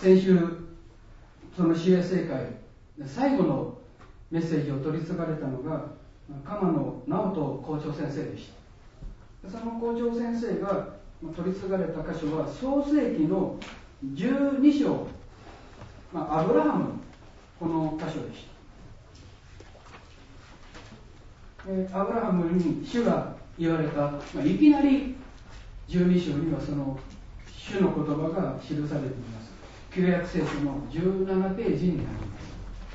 先週その主衛生会最後のメッセージを取り継がれたのが鎌野直人校長先生でした。その校長先生が取り継がれた箇所は創世記の12章、アブラハムのこの箇所でした。アブラハムに主が言われた、いきなり12章にはその主の言葉が記されています。旧約聖書の17ページになります。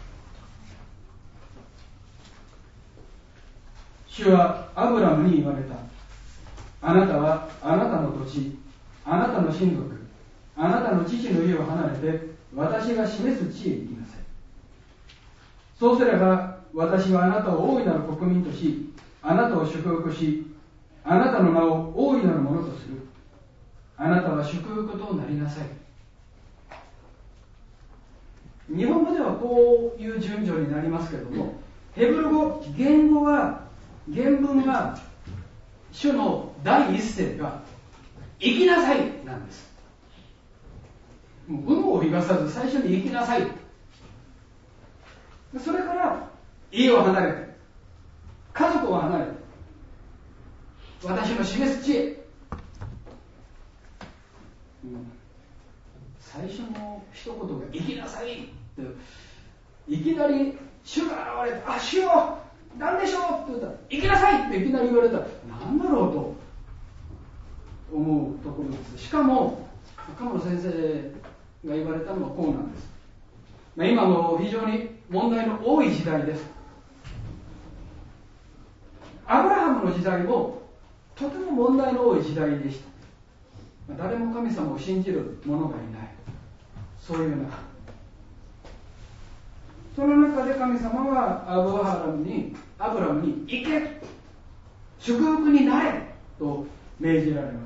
主はアブラムに言われた。あなたはあなたの土地、あなたの親族、あなたの父の家を離れて私が示す地へ行きなさい。そうすれば私はあなたを大いなる国民とし、あなたを祝福し、あなたの名を大いなるものとする。あなたは祝福となりなさい。日本語ではこういう順序になりますけれども、ヘブル語、原文は主の第一声が行きなさいなんです。もう有無を言わさず最初に行きなさい。それから家を離れて家族を離れて私の示す地へ、最初の一言が行きなさいっていきなり主が現れて、あ、主よ何でしょうって言ったら行きなさいっていきなり言われたら何だろうと思うところです。しかも鎌野先生が言われたのはこうなんです。今の非常に問題の多い時代です。アブラハムの時代もとても問題の多い時代でした。誰も神様を信じる者がいない、そういう中、その中で神様はアブラムに行け、祝福になれと命じられます。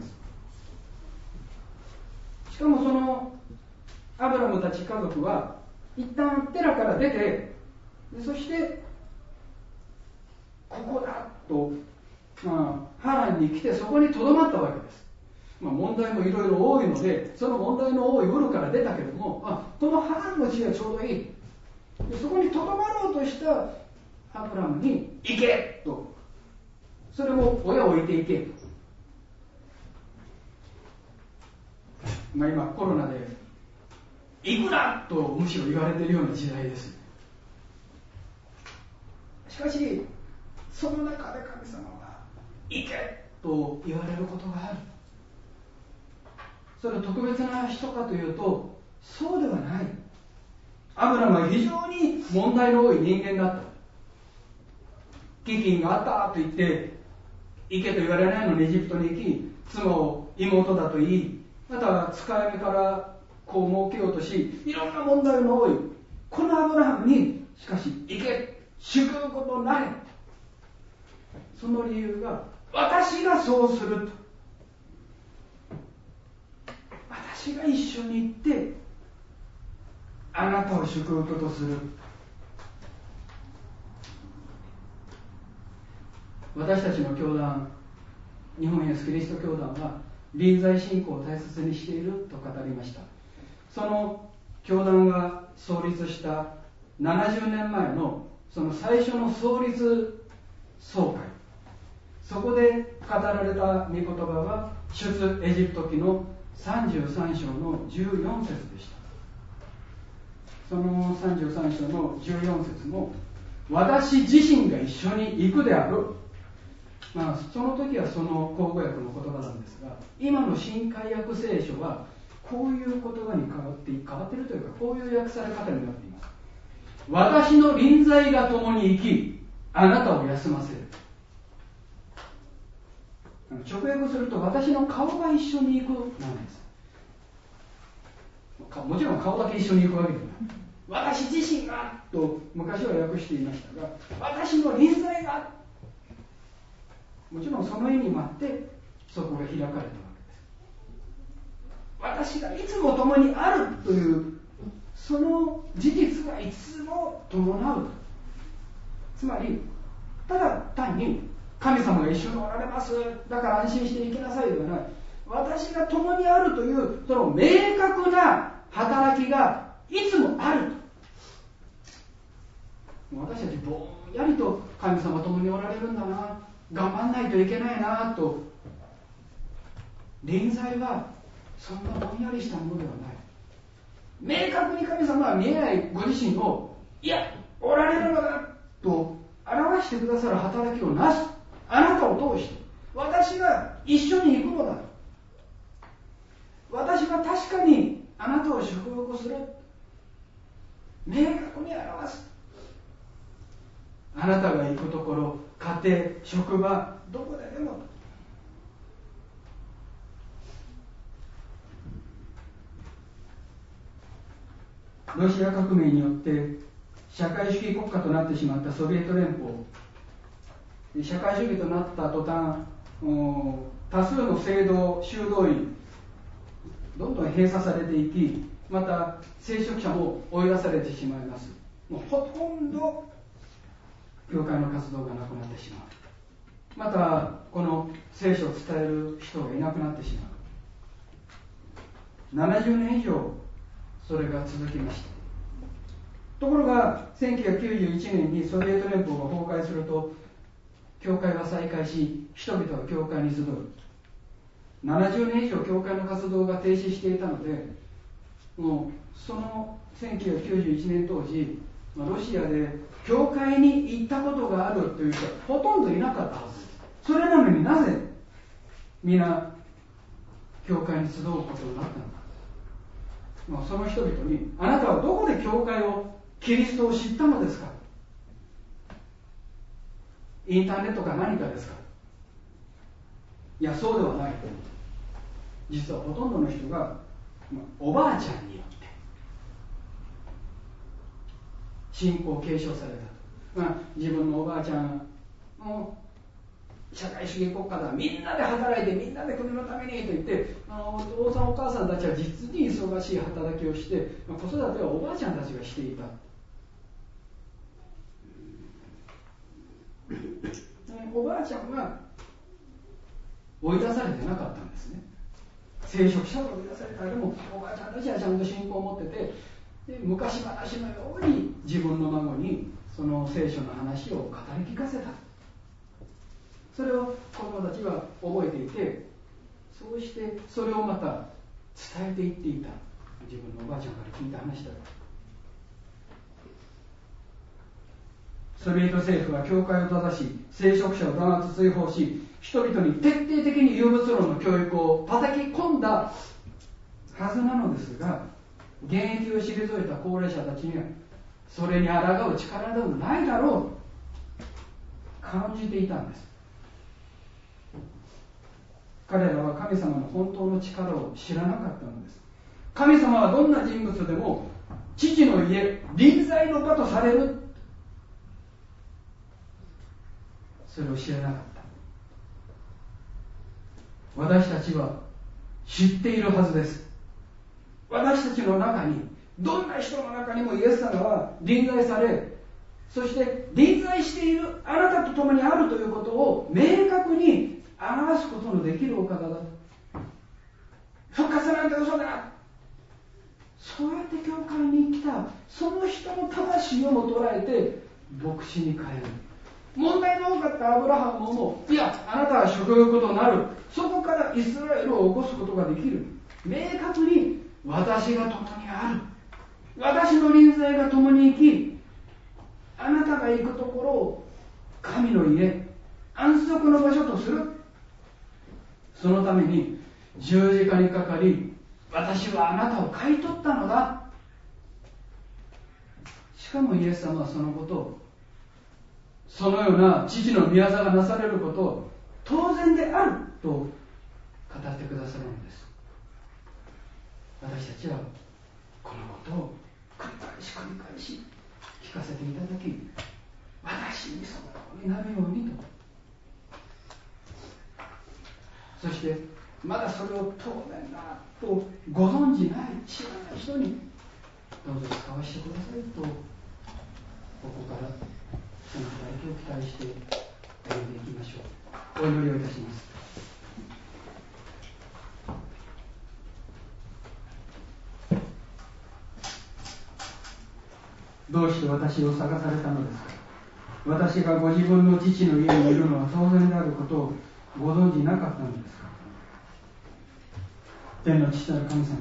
しかもそのアブラムたち家族は一旦テラから出て、そしてここだと、ハランに来てそこにとどまったわけです。問題もいろいろ多いので、その問題の多いウルから出たけれども、このハランの地がちょうどいい。そこにとどまろうとしたアブラムに行けと、それも親を置いていけ。今コロナで行くなとむしろ言われているような時代です。しかしその中で神様は行けと言われることがある。それは特別な人かというとそうではない。アブラムは非常に問題の多い人間だった。飢饉があったと言って行けと言われないのにエジプトに行き、妻を妹だと言い、また使い目からこう儲けようとし、いろんな問題の多いこのアブラハムにしかし行け、祝福となれ。その理由が私がそうすると、私が一緒に行ってあなたを祝福とする。私たちの教団、日本イエスキリスト教団は臨在信仰を大切にしていると語りました。その教団が創立した70年前のその最初の創立総会、そこで語られた御言葉は出エジプト記の33章の14節でした。その33章の14節も私自身が一緒に行くである。その時はその口語訳の言葉なんですが、今の新海訳聖書はこういう言葉に変わっているというか、こういう訳され方になっています。私の臨在が共に生き、あなたを休ませる。直訳すると私の顔が一緒に行くなんです。もちろん顔だけ一緒に行くわけではない。私自身がと昔は訳していましたが、私の臨在が、もちろんその意味もあってそこが開かれたわけです。私がいつも共にあるというその事実がいつも伴う。つまりただ単に神様が一緒におられますだから安心して生きなさいではない。私が共にあるというその明確な働きがいつもあると。私たちぼんやりと神様共におられるんだな、頑張んないといけないなと。臨在はそんなぼんやりしたものではない。明確に神様は見えないご自身を、いやおられるのだと表してくださる働きをなす。あなたを通して私が一緒に行くのだ。私は確かにあなたを祝福する。明確に表す。あなたが行くところ、家庭、職場、どこででも。ロシア革命によって社会主義国家となってしまったソビエト連邦、社会主義となった途端、多数の聖堂、修道院、どんどん閉鎖されていき、また聖職者も追い出されてしまいます。もうほとんど教会の活動がなくなってしまう。またこの聖書を伝える人がいなくなってしまう。70年以上それが続きました。ところが1991年にソビエト連邦が崩壊すると、教会は再開し、人々は教会に集う。70年以上教会の活動が停止していたので、もうその1991年当時、ロシアで教会に行ったことがあるという人はほとんどいなかったはずです。それなのになぜ皆教会に集うことになったのか。その人々に、あなたはどこで教会を、キリストを知ったのですか。インターネットか何かですか。いや、そうではない。実はほとんどの人がおばあちゃんによって信仰を継承された。自分のおばあちゃんも社会主義国家だ、みんなで働いてみんなで国のためにと言って、お父さんお母さんたちは実に忙しい働きをして、子育てはおばあちゃんたちがしていた。おばあちゃんは追い出されてなかったんですね。聖職者が追い出された。でもおばあちゃんたちはちゃんと信仰を持ってて、で昔話のように自分の孫にその聖書の話を語り聞かせた。それを子供たちは覚えていて、そうしてそれをまた伝えていっていた。自分のおばあちゃんから聞いた話だ。ソビエト政府は教会を正し、聖職者を弾圧追放し、人々に徹底的に有物論の教育を叩き込んだはずなのですが、現役を退いた高齢者たちにはそれに抗う力などないだろうと感じていたんです。彼らは神様の本当の力を知らなかったのです。神様はどんな人物でも父の家、臨在の場とされる、それを知らなかった。私たちは知っているはずです。私たちの中に、どんな人の中にもイエス様は臨在され、そして臨在しているあなたと共にあるということを明確に表すことのできるお方だ。復活なんて嘘だ。そうやって教会に来たその人の魂をも捉えて牧師に変える。問題の多かったアブラハムも、いや、あなたは祝福となる。そこからイスラエルを起こすことができる。明確に私が共にある。私の臨在が共に生き、あなたが行くところを神の家、安息の場所とする。そのために十字架にかかり、私はあなたを買い取ったのだ。しかもイエス様はそのことを、そのような父の御業がなされることを当然であると語ってくださるのです。私たちはこのことを繰り返し聞かせていただき、私にそのようになるようにと、そしてまだそれを当然だとご存じない、知らない人にどうぞ使わせてくださいと、ここからその働きを期待して歩んでいきましょう。お祈りをいたします。 どうして私を探されたのですか。私がご自分の父の家にいるのは当然であることをご存じなかったのですか。天の父なる神様、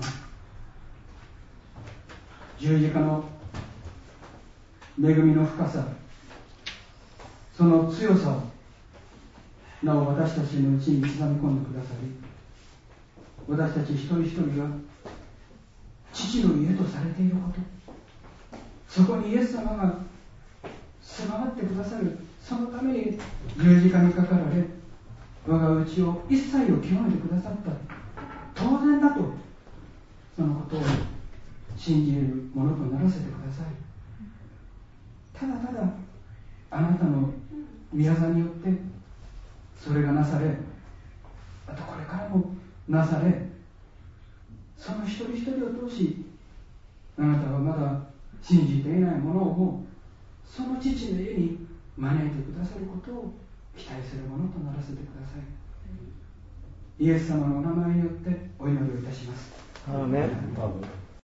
十字架の恵みの深さ、その強さをなお私たちのうちに刻み込んでくださり、私たち一人一人が父の家とされていること、そこにイエス様が住まわってくださる、そのために十字架にかかられ、我が内を一切を清めてくださった、当然だとそのことを信じるものとならせてください。ただただあなたの御業によってそれがなされ、あとこれからもなされ、その一人一人を通し、あなたはまだ信じていないものをもその父の家に招いてくださることを期待するものとならせてください。イエス様のお名前によってお祈りをいたします。 アーメン。